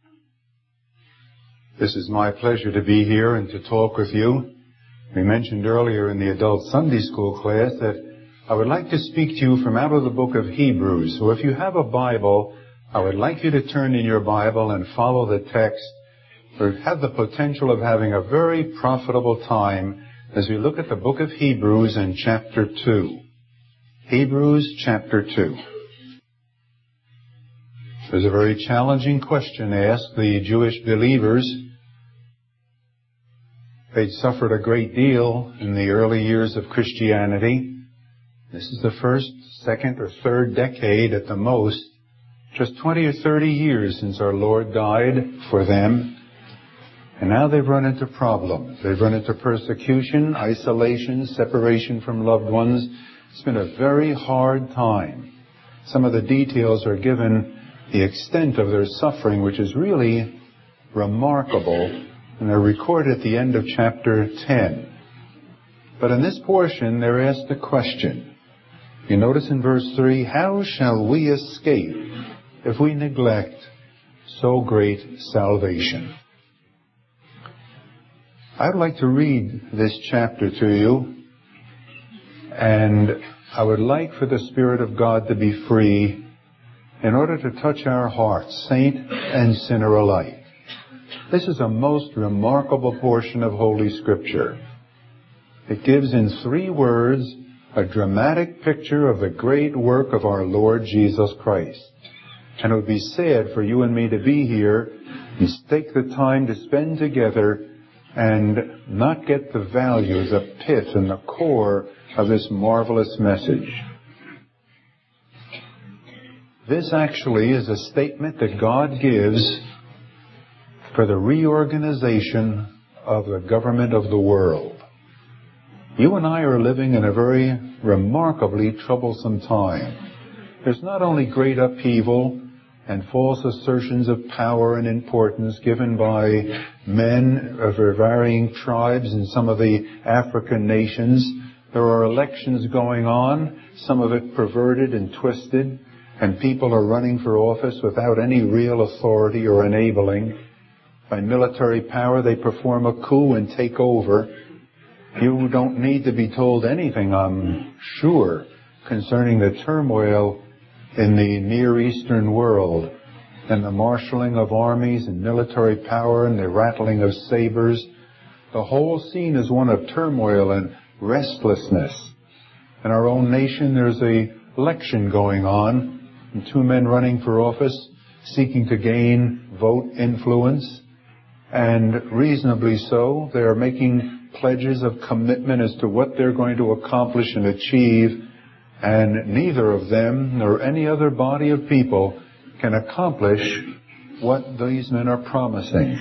This is my pleasure to be here and to talk with you. We mentioned earlier in the adult Sunday school class that I would like to speak to you from out of the book of Hebrews. So if you have a Bible, I would like you to turn in your Bible and follow the text. We have the potential of having a very profitable time as we look at the book of Hebrews in chapter 2. Hebrews chapter 2. There's a very challenging question asked the Jewish believers. They'd suffered a great deal in the early years of Christianity. This is the first, second, or third decade at the most, just 20 or 30 years since our Lord died for them. And now they've run into problems. They've run into persecution, isolation, separation from loved ones. It's been a very hard time. Some of the details are given, the extent of their suffering, which is really remarkable, and they're recorded at the end of chapter 10. But in this portion, they're asked a question. You notice in verse 3, how shall we escape if we neglect so great salvation? I'd like to read this chapter to you, and I would like for the Spirit of God to be free in order to touch our hearts, saint and sinner alike. This is a most remarkable portion of Holy Scripture. It gives in 3 words a dramatic picture of the great work of our Lord Jesus Christ. And it would be sad for you and me to be here and take the time to spend together and not get the value, the pith, and the core of this marvelous message. This actually is a statement that God gives for the reorganization of the government of the world. You and I are living in a very remarkably troublesome time. There's not only great upheaval and false assertions of power and importance given by men of varying tribes in some of the African nations. There are elections going on, some of it perverted and twisted, and people are running for office without any real authority or enabling. By military power, they perform a coup and take over. You don't need to be told anything, I'm sure, concerning the turmoil in the Near Eastern world and the marshalling of armies and military power and the rattling of sabers. The whole scene is one of turmoil and restlessness. In our own nation, there's an election going on, and 2 men running for office seeking to gain vote influence. And reasonably so, they are making pledges of commitment as to what they're going to accomplish and achieve, and neither of them nor any other body of people can accomplish what these men are promising.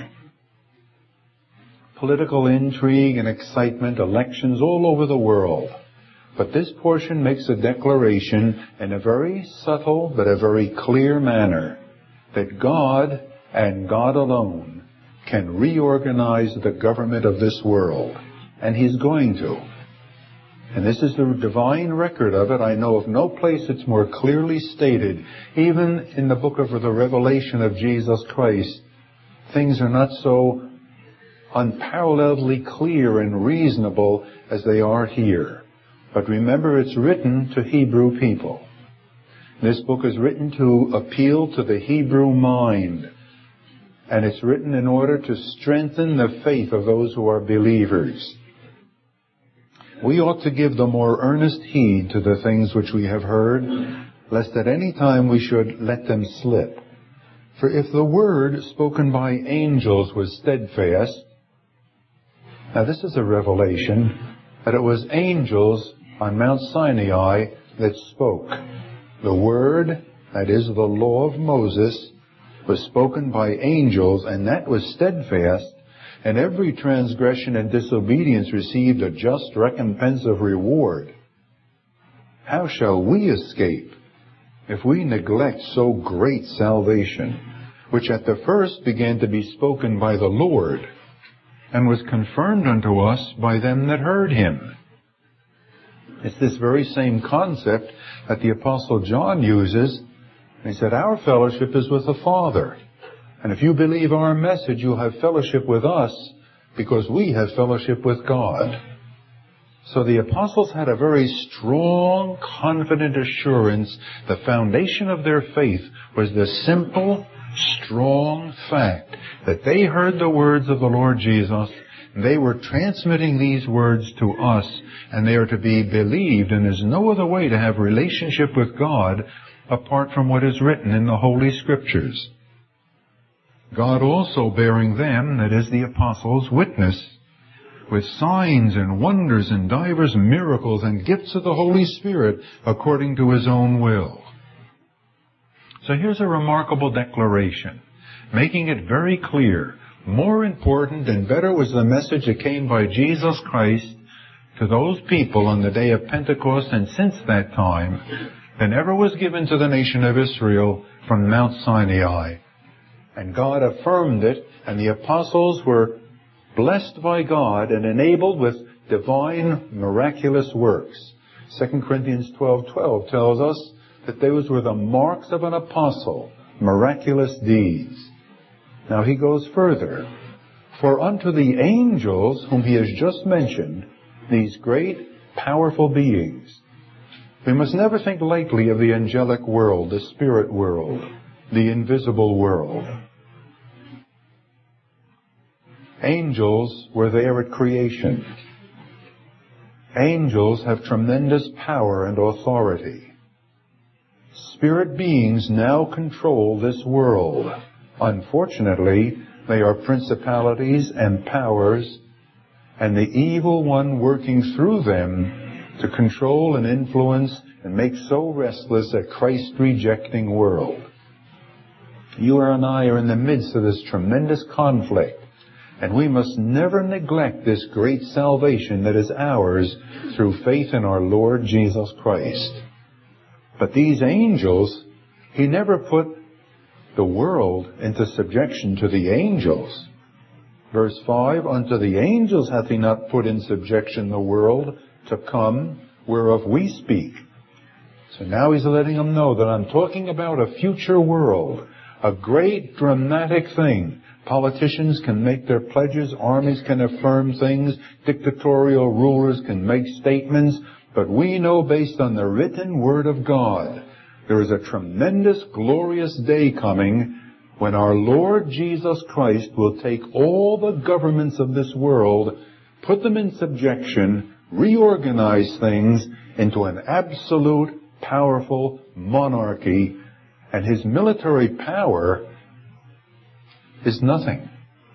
Political intrigue and excitement, elections all over the world. But this portion makes a declaration in a very subtle but a very clear manner that God and God alone can reorganize the government of this world. And He's going to. And this is the divine record of it. I know of no place it's more clearly stated. Even in the book of the Revelation of Jesus Christ, things are not so unparalleledly clear and reasonable as they are here. But remember, it's written to Hebrew people. This book is written to appeal to the Hebrew mind. And it's written in order to strengthen the faith of those who are believers. We ought to give the more earnest heed to the things which we have heard, lest at any time we should let them slip. For if the word spoken by angels was steadfast, now this is a revelation, that it was angels on Mount Sinai that spoke. The word, that is the law of Moses, was spoken by angels, and that was steadfast, and every transgression and disobedience received a just recompense of reward. How shall we escape if we neglect so great salvation, which at the first began to be spoken by the Lord, and was confirmed unto us by them that heard Him? It's this very same concept that the Apostle John uses. He said, our fellowship is with the Father And if you believe our message, you'll have fellowship with us because we have fellowship with God. So the apostles had a very strong, confident assurance. The foundation of their faith was the simple, strong fact that they heard the words of the Lord Jesus. They were transmitting these words to us, and they are to be believed, and there's no other way to have relationship with God apart from what is written in the Holy Scriptures. God also bearing them, that is the apostles, witness with signs and wonders and divers miracles and gifts of the Holy Spirit according to His own will. So here's a remarkable declaration, making it very clear. More important and better was the message that came by Jesus Christ to those people on the day of Pentecost and since that time than ever was given to the nation of Israel from Mount Sinai. And God affirmed it, and the apostles were blessed by God and enabled with divine miraculous works. 2 Corinthians 12:12 tells us that those were the marks of an apostle, miraculous deeds. Now he goes further. For unto the angels, whom he has just mentioned, these great, powerful beings. We must never think lightly of the angelic world, the spirit world, the invisible world. Angels were there at creation. Angels have tremendous power and authority. Spirit beings now control this world. Unfortunately, they are principalities and powers, and the evil one working through them to control and influence and make so restless a Christ-rejecting world. You and I are in the midst of this tremendous conflict, and we must never neglect this great salvation that is ours through faith in our Lord Jesus Christ. But these angels, He never put the world into subjection to the angels. Verse 5, unto the angels hath He not put in subjection the world to come, whereof we speak. So now He's letting them know that I'm talking about a future world, a great dramatic thing. Politicians can make their pledges, armies can affirm things, dictatorial rulers can make statements, but we know based on the written Word of God, there is a tremendous, glorious day coming when our Lord Jesus Christ will take all the governments of this world, put them in subjection, reorganize things into an absolute, powerful monarchy, and His military power is nothing.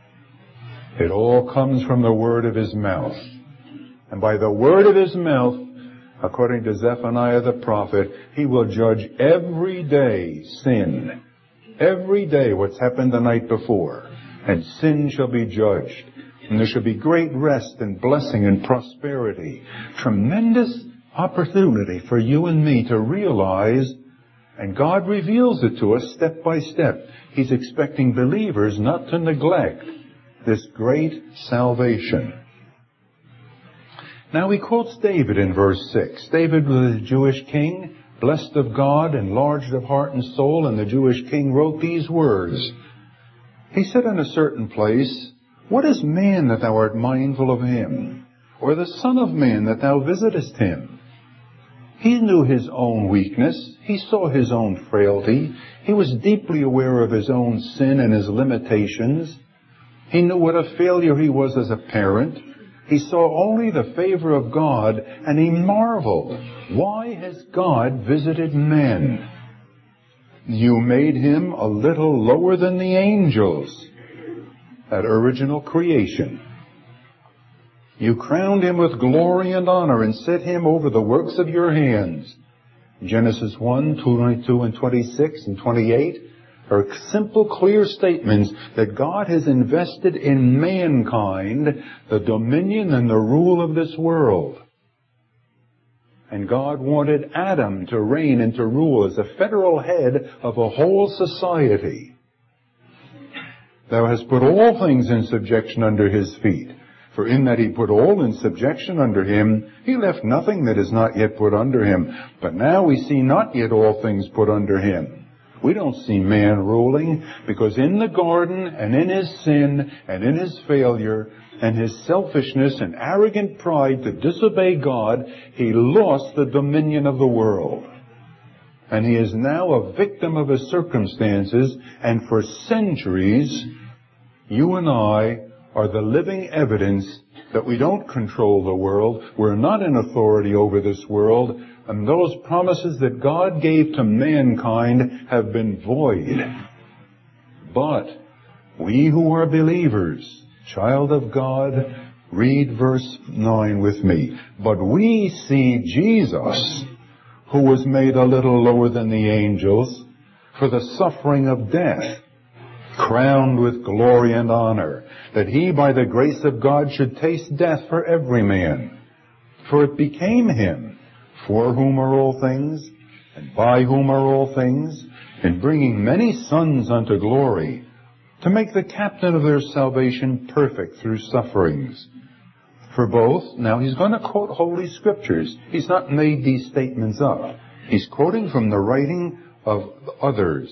It all comes from the word of His mouth. And by the word of His mouth, according to Zephaniah the prophet, He will judge every day sin. Every day what's happened the night before. And sin shall be judged. And there shall be great rest and blessing and prosperity. Tremendous opportunity for you and me to realize, and God reveals it to us step by step. He's expecting believers not to neglect this great salvation. Now he quotes David in verse 6. David was a Jewish king, blessed of God, enlarged of heart and soul, and the Jewish king wrote these words. He said in a certain place, what is man that thou art mindful of him? Or the son of man that thou visitest him? He knew his own weakness. He saw his own frailty. He was deeply aware of his own sin and his limitations. He knew what a failure he was as a parent. He saw only the favor of God, and he marveled. Why has God visited men? You made him a little lower than the angels at original creation. You crowned him with glory and honor and set him over the works of your hands. Genesis 1, 22 and 26 and 28 are simple, clear statements that God has invested in mankind the dominion and the rule of this world. And God wanted Adam to reign and to rule as the federal head of a whole society. Thou hast put all things in subjection under his feet. For in that he put all in subjection under him, he left nothing that is not yet put under him. But now we see not yet all things put under him. We don't see man ruling, because in the garden and in his sin and in his failure and his selfishness and arrogant pride to disobey God, he lost the dominion of the world. And he is now a victim of his circumstances, and for centuries, you and I are the living evidence that we don't control the world, we're not in authority over this world, and those promises that God gave to mankind have been void. But we who are believers, child of God, read verse 9 with me. But we see Jesus, who was made a little lower than the angels, for the suffering of death, crowned with glory and honor, that he by the grace of God should taste death for every man. For it became him, for whom are all things, and by whom are all things, in bringing many sons unto glory, to make the captain of their salvation perfect through sufferings. For both, now he's going to quote Holy Scriptures. He's not made these statements up. He's quoting from the writing of others.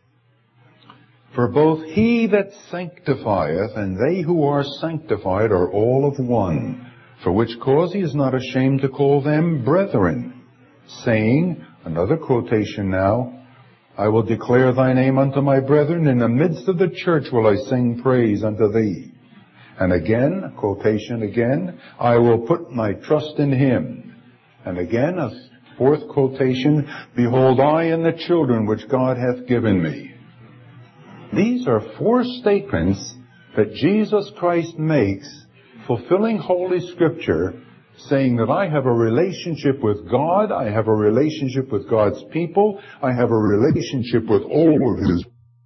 For both he that sanctifieth and they who are sanctified are all of one, for which cause he is not ashamed to call them brethren, saying, another quotation now, I will declare thy name unto my brethren, in the midst of the church will I sing praise unto thee. And again, quotation again, I will put my trust in him. And again, a fourth quotation, behold, I and the children which God hath given me. These are four statements that Jesus Christ makes, fulfilling Holy Scripture, saying that I have a relationship with God, I have a relationship with God's people, I have a relationship with all of his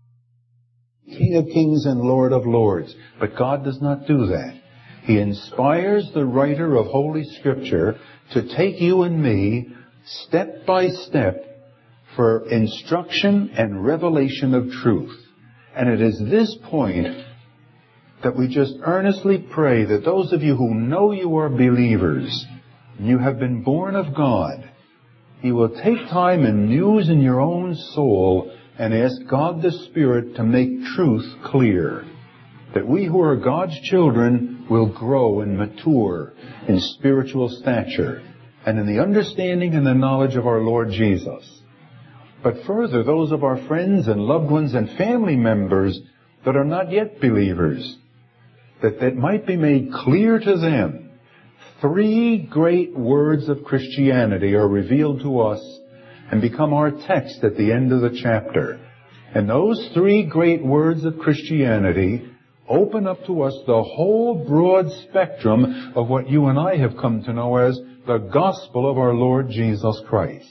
King of Kings and Lord of Lords. But God does not do that. He inspires the writer of Holy Scripture to take you and me step by step for instruction and revelation of truth. And it is this point that we just earnestly pray that those of you who know you are believers, and you have been born of God, you will take time and muse in your own soul and ask God the Spirit to make truth clear. That we who are God's children will grow and mature in spiritual stature and in the understanding and the knowledge of our Lord Jesus. But further, those of our friends and loved ones and family members that are not yet believers, that might be made clear to them. Three great words of Christianity are revealed to us and become our text at the end of the chapter. And those three great words of Christianity open up to us the whole broad spectrum of what you and I have come to know as the gospel of our Lord Jesus Christ.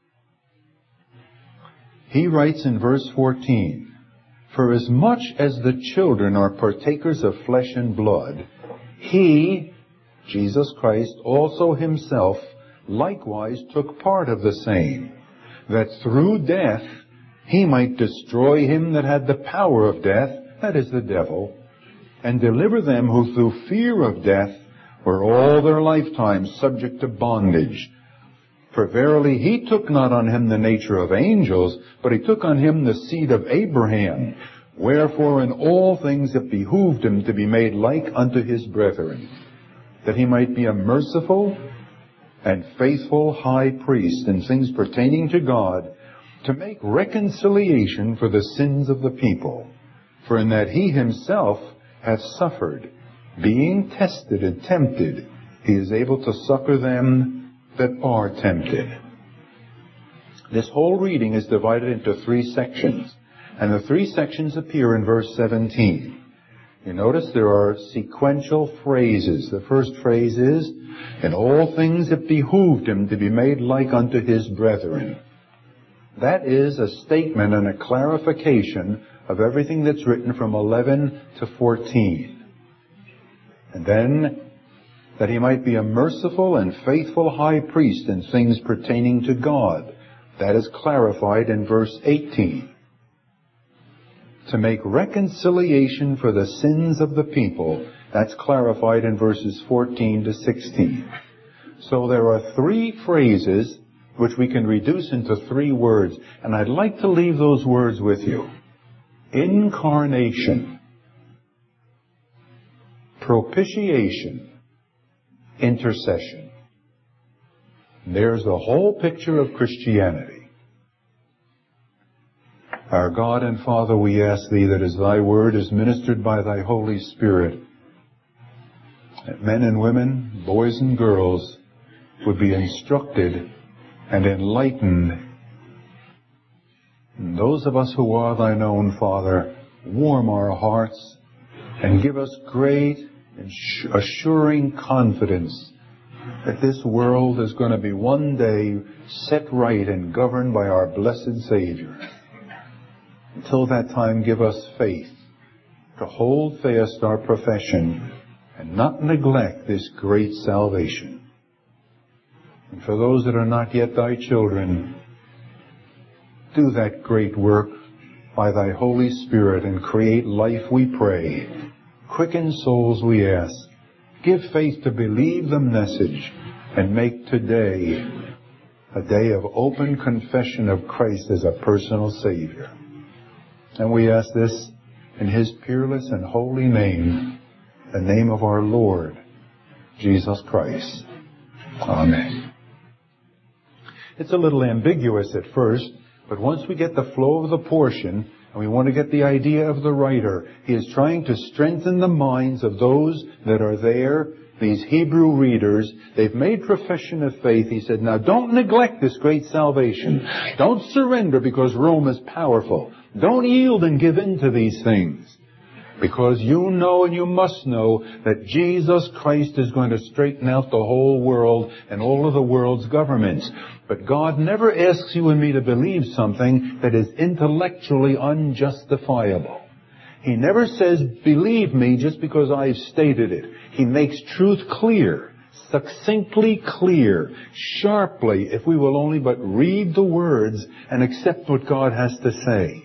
He writes in verse 14, for as much as the children are partakers of flesh and blood, he, Jesus Christ, also himself likewise took part of the same, that through death he might destroy him that had the power of death, that is the devil, and deliver them who through fear of death were all their lifetime subject to bondage. For verily he took not on him the nature of angels, but he took on him the seed of Abraham. Wherefore in all things it behooved him to be made like unto his brethren, that he might be a merciful and faithful high priest in things pertaining to God, to make reconciliation for the sins of the people. For in that he himself hath suffered, being tested and tempted, he is able to succor them that are tempted. This whole reading is divided into three sections, and the three sections appear in verse 17. You notice there are sequential phrases. The first phrase is, in all things it behooved him to be made like unto his brethren. That is a statement and a clarification of everything that's written from 11 to 14. And then, that he might be a merciful and faithful high priest in things pertaining to God. That is clarified in verse 18. To make reconciliation for the sins of the people. That's clarified in verses 14 to 16. So there are three phrases which we can reduce into 3 words. And I'd like to leave those words with you. Incarnation, propitiation, intercession. There's the whole picture of Christianity. Our God and Father, we ask Thee that as Thy word is ministered by Thy Holy Spirit, that men and women, boys and girls, would be instructed and enlightened. And those of us who are Thine own, Father, warm our hearts and give us great and assuring confidence that this world is going to be one day set right and governed by our blessed Savior. Until that time, give us faith to hold fast our profession and not neglect this great salvation. And for those that are not yet Thy children, do that great work by Thy Holy Spirit and create life, we pray. Quicken souls, we ask. Give faith to believe the message and make today a day of open confession of Christ as a personal Savior. And we ask this in His peerless and holy name, the name of our Lord, Jesus Christ. Amen. It's a little ambiguous at first, but once we get the flow of the portion, and we want to get the idea of the writer, he is trying to strengthen the minds of those that are there, these Hebrew readers. They've made profession of faith. He said, now don't neglect this great salvation. Don't surrender because Rome is powerful. Don't yield and give in to these things. Because you know and you must know that Jesus Christ is going to straighten out the whole world and all of the world's governments. But God never asks you and me to believe something that is intellectually unjustifiable. He never says, believe me just because I've stated it. He makes truth clear, succinctly clear, sharply, if we will only but read the words and accept what God has to say.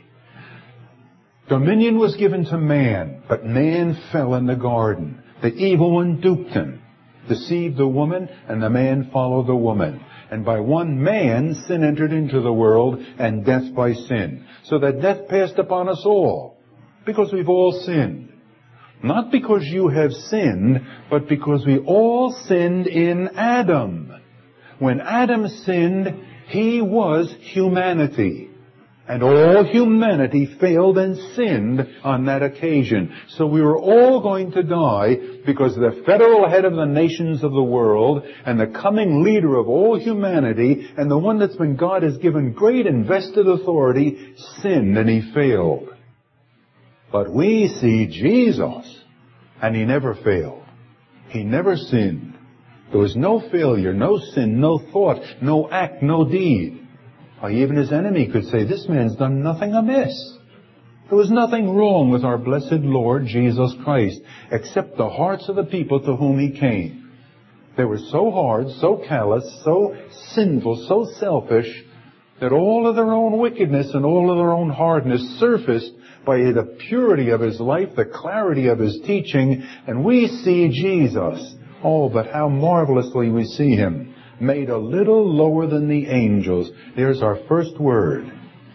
Dominion was given to man, but man fell in the garden. The evil one duped him, deceived the woman, and the man followed the woman. And by one man, sin entered into the world, and death by sin. So that death passed upon us all, because we've all sinned. Not because you have sinned, but because we all sinned in Adam. When Adam sinned, he was humanity. And all humanity failed and sinned on that occasion. So we were all going to die because the federal head of the nations of the world and the coming leader of all humanity and the one that's been God has given great invested authority sinned and he failed. But we see Jesus and he never failed. He never sinned. There was no failure, no sin, no thought, no act, no deed. Even his enemy could say, this man's done nothing amiss. There was nothing wrong with our blessed Lord Jesus Christ, except the hearts of the people to whom he came. They were so hard, so callous, so sinful, so selfish, that all of their own wickedness and all of their own hardness surfaced by the purity of his life, the clarity of his teaching, and we see Jesus. Oh, but how marvelously we see him. Made a little lower than the angels. There's our first word.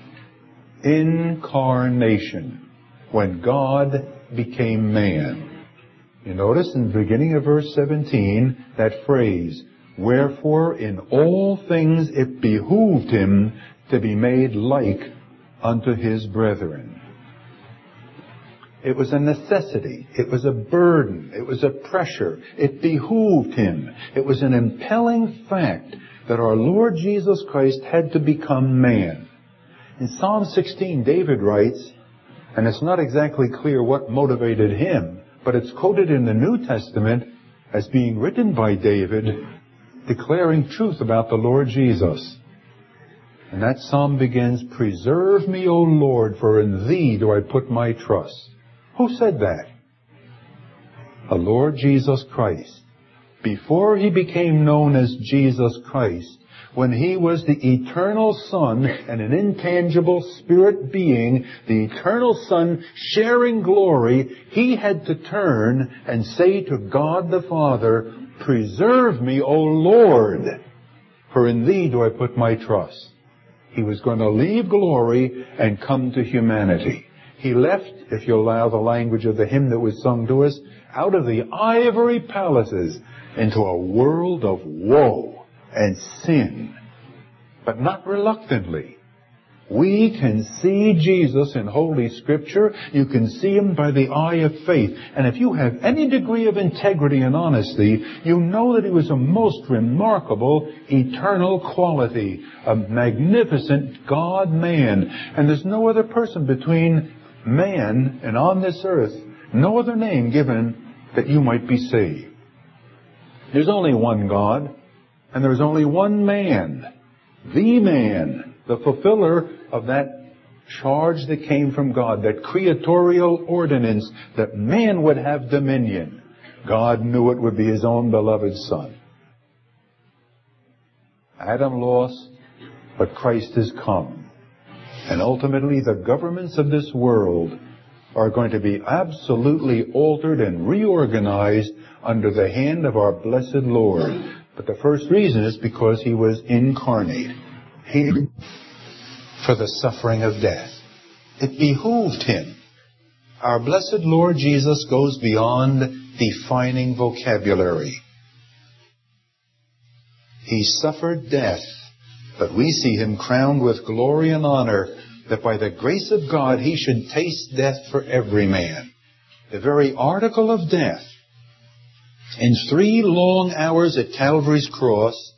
Incarnation. When God became man. You notice in the beginning of verse 17, that phrase, wherefore in all things it behooved him to be made like unto his brethren. It was a necessity. It was a burden. It was a pressure. It behooved him. It was an impelling fact that our Lord Jesus Christ had to become man. In Psalm 16, David writes, and it's not exactly clear what motivated him, but it's quoted in the New Testament as being written by David, declaring truth about the Lord Jesus. And that psalm begins, preserve me, O Lord, for in thee do I put my trust. Who said that? The Lord Jesus Christ. Before he became known as Jesus Christ, when he was the eternal Son and an intangible spirit being, the eternal Son sharing glory, he had to turn and say to God the Father, preserve me, O Lord, For in thee do I put my trust. He was going to leave glory and come to humanity. He left, if you allow the language of the hymn that was sung to us, out of the ivory palaces into a world of woe and sin. But not reluctantly. We can see Jesus in Holy Scripture. You can see Him by the eye of faith. And if you have any degree of integrity and honesty, you know that He was a most remarkable, eternal quality, a magnificent God-man. And there's no other person between man and on this earth, no other name given that you might be saved. There's only one God, and there's only one man, the fulfiller of that charge that came from God, that creatorial ordinance that man would have dominion. God knew it would be His own beloved Son. Adam lost, but Christ has come. And ultimately the governments of this world are going to be absolutely altered and reorganized under the hand of our blessed Lord. But the first reason is because He was incarnate. For the suffering of death. It behooved Him. Our blessed Lord Jesus goes beyond defining vocabulary. He suffered death, but we see Him crowned with glory and honor, that by the grace of God He should taste death for every man. The very article of death. In 3 long hours at Calvary's cross,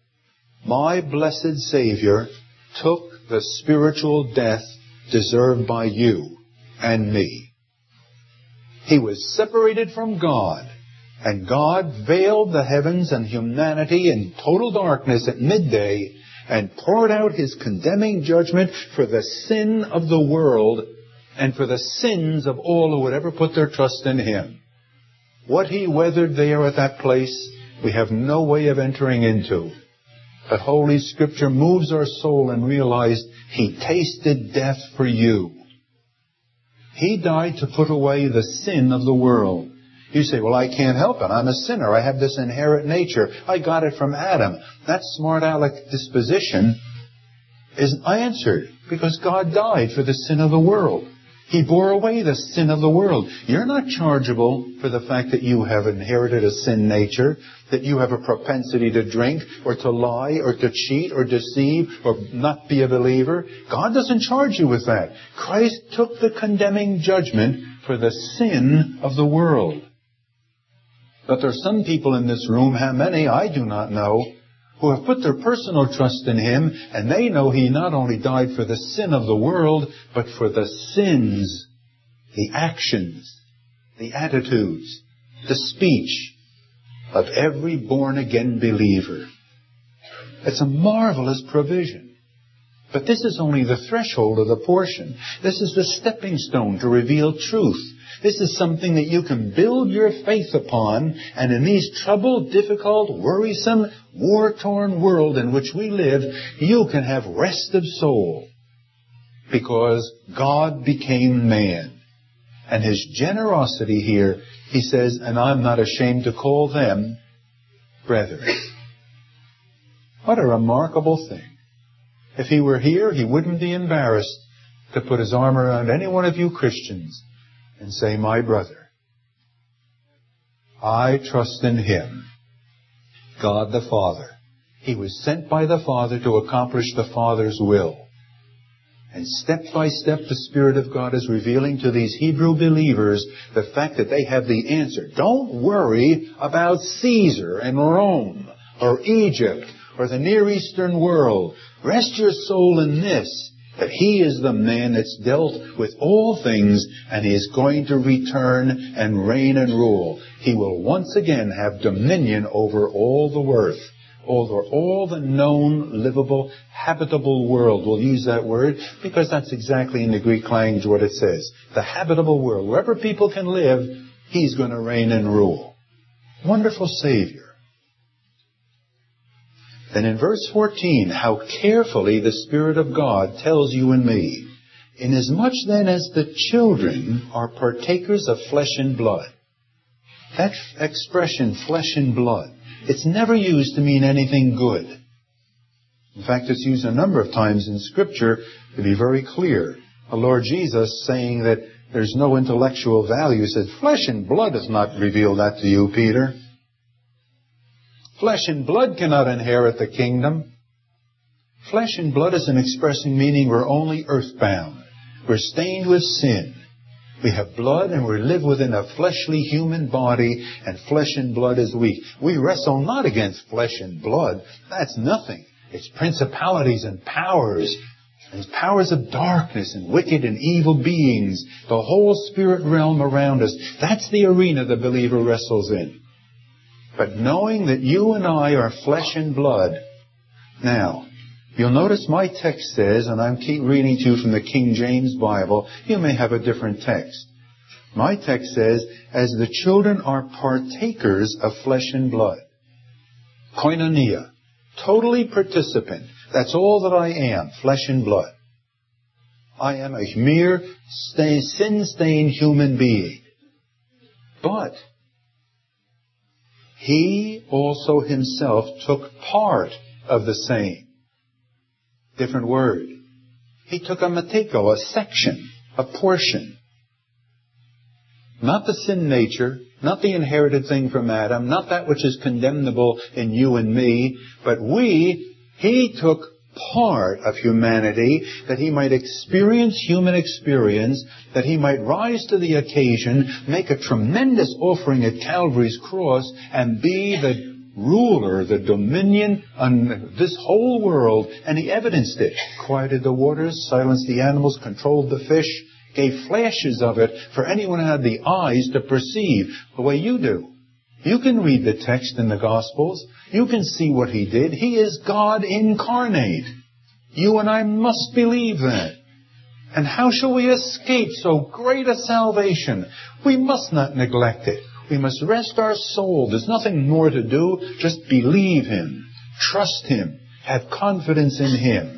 my blessed Savior took the spiritual death deserved by you and me. He was separated from God, and God veiled the heavens and humanity in total darkness at midday and poured out His condemning judgment for the sin of the world and for the sins of all who would ever put their trust in Him. What He weathered there at that place, we have no way of entering into. But Holy Scripture moves our soul and realized He tasted death for you. He died to put away the sin of the world. You say, well, I can't help it. I'm a sinner. I have this inherent nature. I got it from Adam. That smart aleck disposition is answered because God died for the sin of the world. He bore away the sin of the world. You're not chargeable for the fact that you have inherited a sin nature, that you have a propensity to drink or to lie or to cheat or deceive or not be a believer. God doesn't charge you with that. Christ took the condemning judgment for the sin of the world. But there are some people in this room, how many I do not know, who have put their personal trust in Him, and they know He not only died for the sin of the world, but for the sins, the actions, the attitudes, the speech of every born-again believer. It's a marvelous provision. But this is only the threshold of the portion. This is the stepping stone to reveal truth. This is something that you can build your faith upon, and in these troubled, difficult, worrisome, war-torn world in which we live, you can have rest of soul. Because God became man. And His generosity here, He says, and I'm not ashamed to call them brethren. What a remarkable thing. If He were here, He wouldn't be embarrassed to put His arm around any one of you Christians and say, my brother, I trust in Him, God the Father. He was sent by the Father to accomplish the Father's will. And step by step, the Spirit of God is revealing to these Hebrew believers the fact that they have the answer. Don't worry about Caesar and Rome or Egypt or the Near Eastern world. Rest your soul in this, that He is the man that's dealt with all things, and He is going to return and reign and rule. He will once again have dominion over all the earth, over all the known, livable, habitable world. We'll use that word because that's exactly in the Greek language what it says. The habitable world. Wherever people can live, He's going to reign and rule. Wonderful Savior. Then in verse 14, how carefully the Spirit of God tells you and me, inasmuch then as the children are partakers of flesh and blood. That expression, flesh and blood, it's never used to mean anything good. In fact, it's used a number of times in Scripture to be very clear. The Lord Jesus saying that there's no intellectual value said, flesh and blood has not revealed that to you, Peter. Flesh and blood cannot inherit the kingdom. Flesh and blood is an expressing meaning we're only earthbound. We're stained with sin. We have blood and we live within a fleshly human body, and flesh and blood is weak. We wrestle not against flesh and blood. That's nothing. It's principalities and powers of darkness and wicked and evil beings, the whole spirit realm around us. That's the arena the believer wrestles in. But knowing that you and I are flesh and blood. Now, you'll notice my text says, and I keep reading to you from the King James Bible, you may have a different text. My text says, as the children are partakers of flesh and blood. Koinonia. Totally participant. That's all that I am, flesh and blood. I am a mere sin-stained human being. But He also Himself took part of the same. Different word. He took a meteko, a section, a portion. Not the sin nature, not the inherited thing from Adam, not that which is condemnable in you and me, but He took part of humanity that He might experience human experience, that He might rise to the occasion, make a tremendous offering at Calvary's cross, and be the ruler, the dominion on this whole world. And He evidenced it. Quieted the waters, silenced the animals, controlled the fish, gave flashes of it for anyone who had the eyes to perceive the way you do. You can read the text in the Gospels. You can see what He did. He is God incarnate. You and I must believe that. And how shall we escape so great a salvation? We must not neglect it. We must rest our soul. There's nothing more to do. Just believe Him. Trust Him. Have confidence in Him.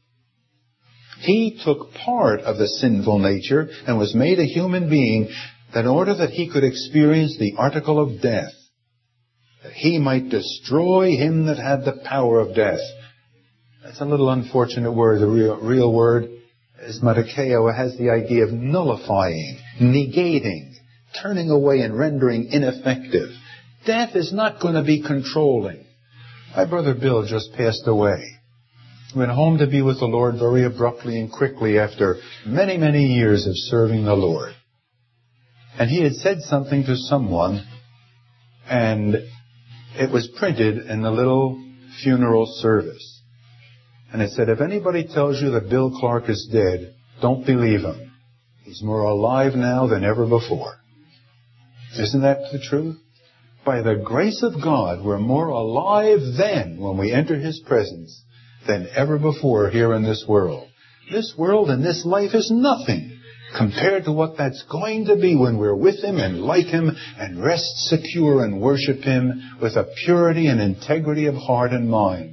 He took part of the sinful nature and was made a human being in order that He could experience the article of death, that He might destroy him that had the power of death. That's a little unfortunate word. The real word is matakeo. It has the idea of nullifying, negating, turning away and rendering ineffective. Death is not going to be controlling. My brother Bill just passed away. Went home to be with the Lord very abruptly and quickly after many, many years of serving the Lord. And he had said something to someone, and it was printed in the little funeral service. And it said, if anybody tells you that Bill Clark is dead, don't believe him. He's more alive now than ever before. Isn't that the truth? By the grace of God, we're more alive then when we enter His presence than ever before here in this world. This world and this life is nothing compared to what that's going to be when we're with Him and like Him and rest secure and worship Him with a purity and integrity of heart and mind.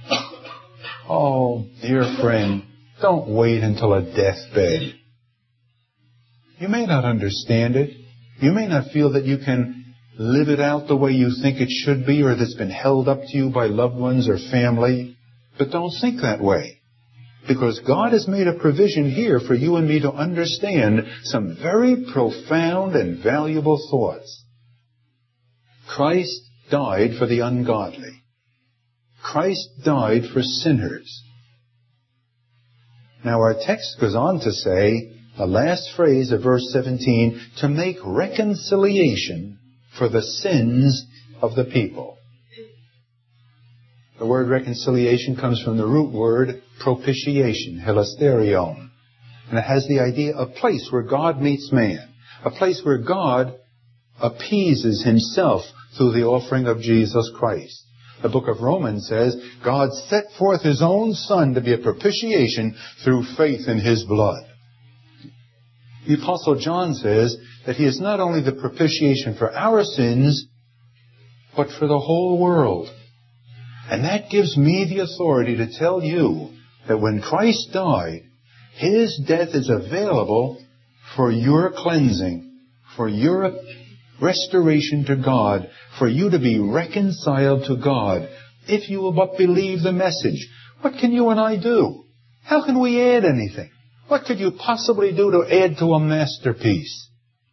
Oh, dear friend, don't wait until a deathbed. You may not understand it. You may not feel that you can live it out the way you think it should be, or that's been held up to you by loved ones or family. But don't think that way. Because God has made a provision here for you and me to understand some very profound and valuable thoughts. Christ died for the ungodly. Christ died for sinners. Now our text goes on to say, the last phrase of verse 17, to make reconciliation for the sins of the people. The word reconciliation comes from the root word propitiation, hilasterion. And it has the idea of a place where God meets man. A place where God appeases Himself through the offering of Jesus Christ. The book of Romans says, God set forth His own Son to be a propitiation through faith in His blood. The Apostle John says that He is not only the propitiation for our sins, but for the whole world. And that gives me the authority to tell you that when Christ died, His death is available for your cleansing, for your restoration to God, for you to be reconciled to God, if you will but believe the message. What can you and I do? How can we add anything? What could you possibly do to add to a masterpiece?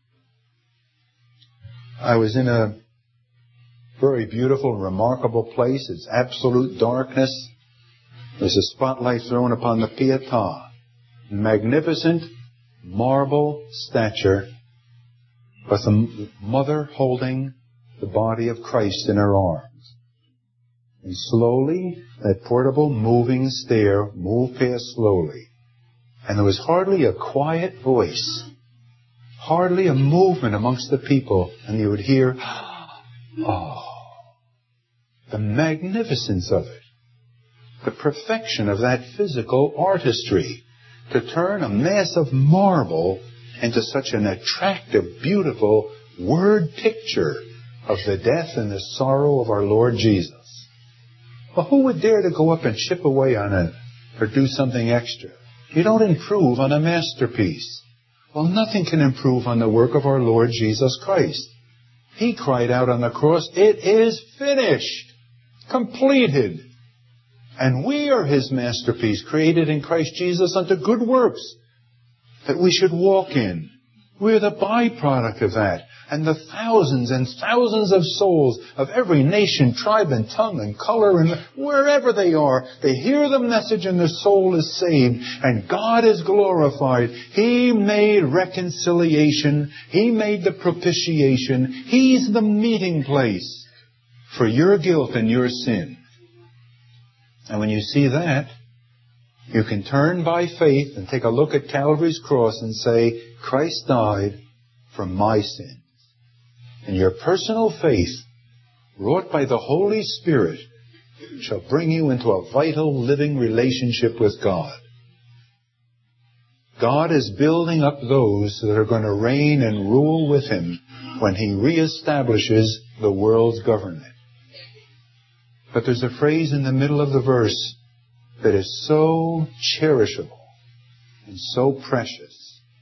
I was in a very beautiful, remarkable place. It's absolute darkness. There's a spotlight thrown upon the Pietà. Magnificent marble stature with a mother holding the body of Christ in her arms. And slowly, that portable moving stair moved past slowly. And there was hardly a quiet voice, hardly a movement amongst the people. And you would hear, oh, the magnificence of it. The perfection of that physical artistry. To turn a mass of marble into such an attractive, beautiful word picture of the death and the sorrow of our Lord Jesus. Well, who would dare to go up and chip away on it or do something extra? You don't improve on a masterpiece. Well, nothing can improve on the work of our Lord Jesus Christ. He cried out on the cross, "It is finished, completed." And we are His masterpiece, created in Christ Jesus unto good works that we should walk in. We're the byproduct of that. And the thousands and thousands of souls of every nation, tribe, and tongue, and color, and wherever they are, they hear the message and their soul is saved, and God is glorified. He made reconciliation. He made the propitiation. He's the meeting place for your guilt and your sin. And when you see that, you can turn by faith and take a look at Calvary's cross and say, Christ died for my sins. And your personal faith, wrought by the Holy Spirit, shall bring you into a vital, living relationship with God. God is building up those that are going to reign and rule with Him when He reestablishes the world's government. But there's a phrase in the middle of the verse that is so cherishable and so precious.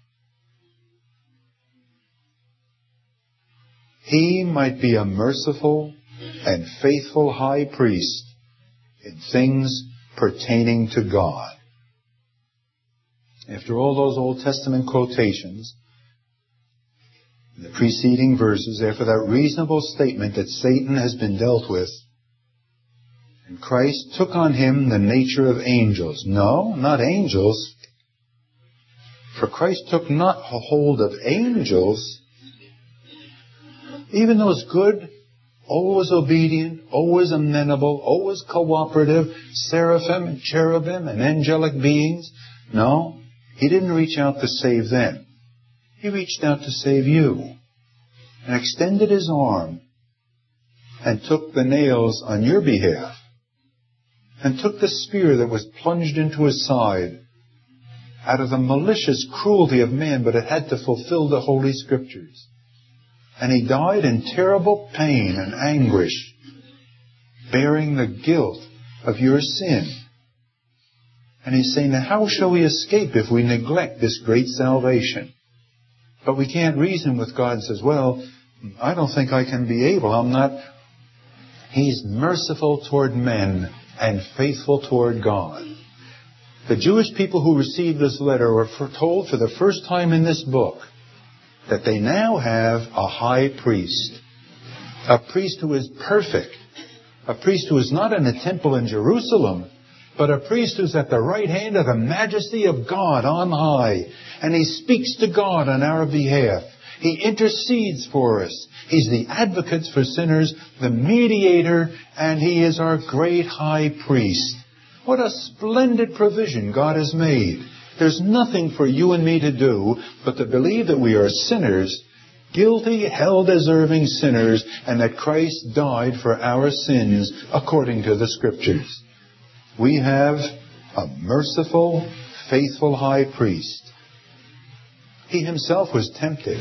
He might be a merciful and faithful high priest in things pertaining to God. After all those Old Testament quotations, in the preceding verses, after that reasonable statement that Satan has been dealt with, and Christ took on Him the nature of angels. No, not angels. For Christ took not a hold of angels, even those good, always obedient, always amenable, always cooperative, seraphim and cherubim and angelic beings. No, He didn't reach out to save them. He reached out to save you and extended His arm and took the nails on your behalf and took the spear that was plunged into His side out of the malicious cruelty of man, but it had to fulfill the Holy Scriptures. And He died in terrible pain and anguish, bearing the guilt of your sin. And He's saying, now how shall we escape if we neglect this great salvation? But we can't reason with God and says, well, I don't think I can be able. I'm not. He's merciful toward men and faithful toward God. The Jewish people who received this letter were told for the first time in this book that they now have a high priest. A priest who is perfect. A priest who is not in a temple in Jerusalem, but a priest who's at the right hand of the majesty of God on high. And He speaks to God on our behalf. He intercedes for us. He's the advocate for sinners, the mediator, and He is our great high priest. What a splendid provision God has made. There's nothing for you and me to do but to believe that we are sinners, guilty, hell-deserving sinners, and that Christ died for our sins according to the Scriptures. We have a merciful, faithful high priest. He Himself was tempted.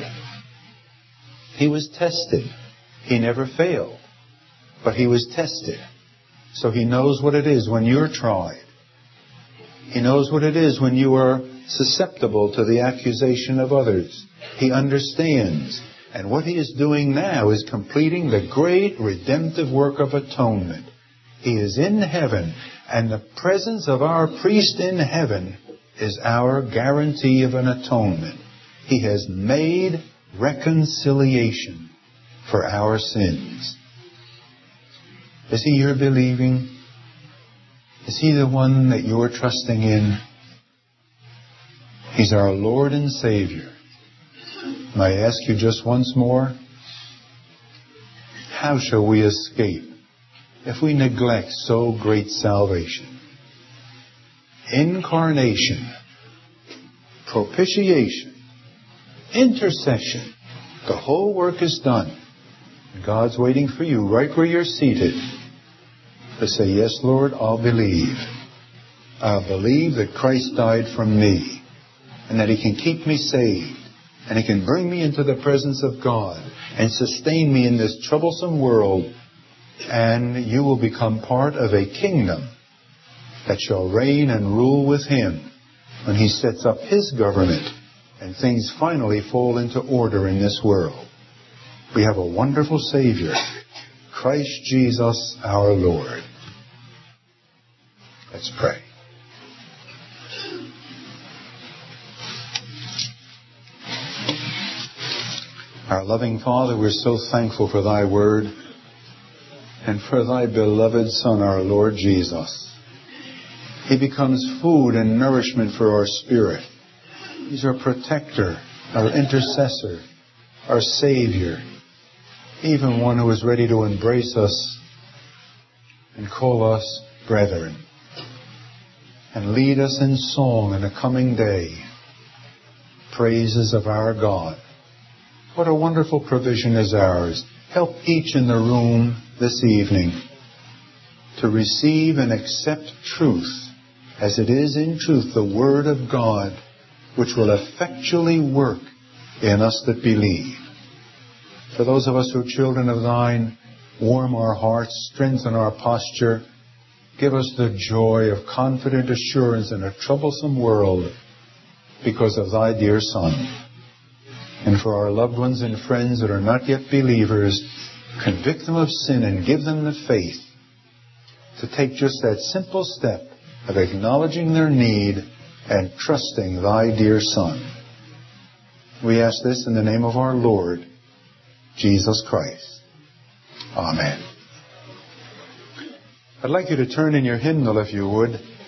He was tested. He never failed. But He was tested. So He knows what it is when you're tried. He knows what it is when you are susceptible to the accusation of others. He understands. And what He is doing now is completing the great redemptive work of atonement. He is in heaven, and the presence of our priest in heaven is our guarantee of an atonement. He has made reconciliation for our sins. Is He your believing? Is He the one that you're trusting in? He's our Lord and Savior. May I ask you just once more, how shall we escape if we neglect so great salvation? Incarnation, propitiation, intercession. The whole work is done. God's waiting for you right where you're seated to say, yes, Lord, I'll believe. I'll believe that Christ died for me and that He can keep me saved and He can bring me into the presence of God and sustain me in this troublesome world, and you will become part of a kingdom that shall reign and rule with Him when He sets up His government and things finally fall into order in this world. We have a wonderful Savior, Christ Jesus our Lord. Let's pray. Our loving Father, we're so thankful for Thy Word and for Thy beloved Son, our Lord Jesus. He becomes food and nourishment for our spirit. He's our protector, our intercessor, our Savior, even one who is ready to embrace us and call us brethren and lead us in song in the coming day. Praises of our God. What a wonderful provision is ours. Help each in the room this evening to receive and accept truth as it is in truth, the Word of God, which will effectually work in us that believe. For those of us who are children of Thine, warm our hearts, strengthen our posture, give us the joy of confident assurance in a troublesome world because of Thy dear Son. And for our loved ones and friends that are not yet believers, convict them of sin and give them the faith to take just that simple step of acknowledging their need and trusting Thy dear Son. We ask this in the name of our Lord, Jesus Christ. Amen. I'd like you to turn in your hymnal, if you would,